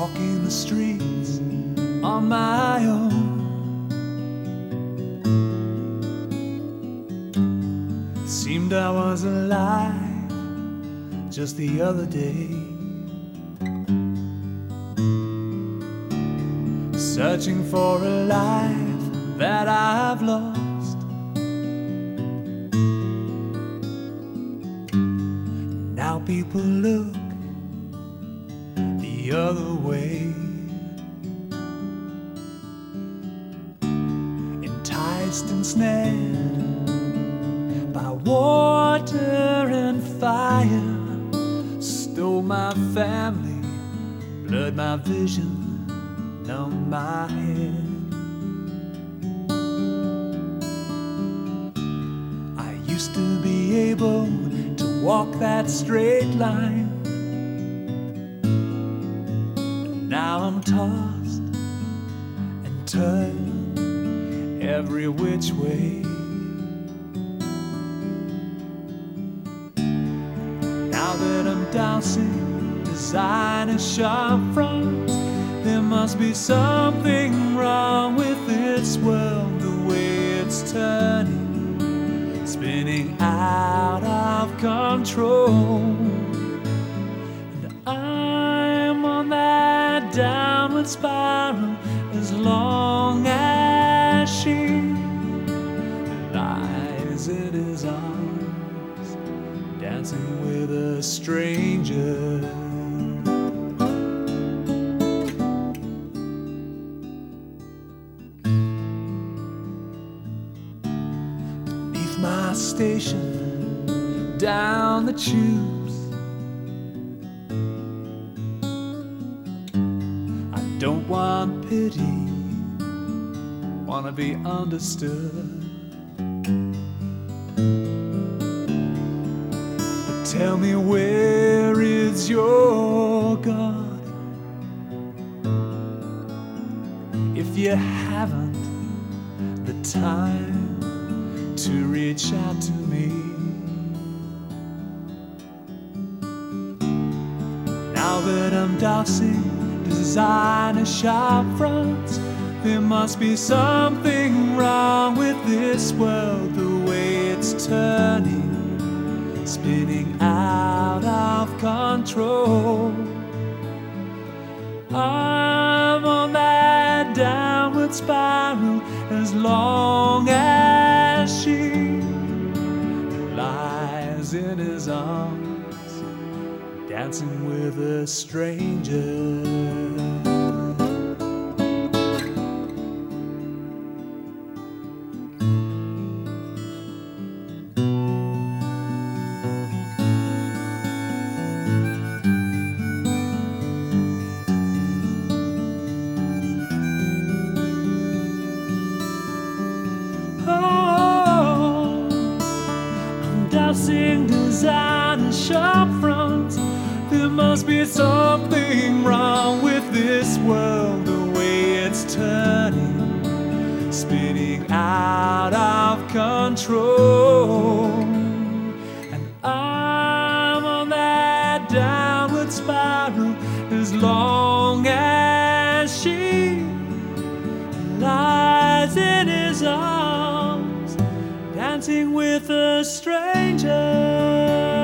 walking the streets on my own. It seemed I was alive just the other day, searching for a life that I've lost. Now people look the other way, enticed and snared by water and fire. Stole my family, blurred my vision, numbed my head. I used to be able to walk that straight line, but now I'm tossed and turned every which way. Now that I'm dousing designer shop fronts, there must be something wrong with this world, the way it's turning, spinning out of control. And I'm on that downward spiral as long as she lies in his arms, dancing with a stranger. Beneath my station, down the tubes, I don't want pity, wanna be understood. Tell me, where is your God? If you haven't the time to reach out to me. Now that I'm dousing designer shop fronts, there must be something wrong with this world, the way it's turning, spinning out of control. I'm on that downward spiral as long as she lies in his arms, dancing with a stranger. Dousing designer shop fronts, there must be something wrong with this world, the way it's turning, spinning out of control. And I'm on that downward spiral as long as she lies in his arms, dancing with a stranger.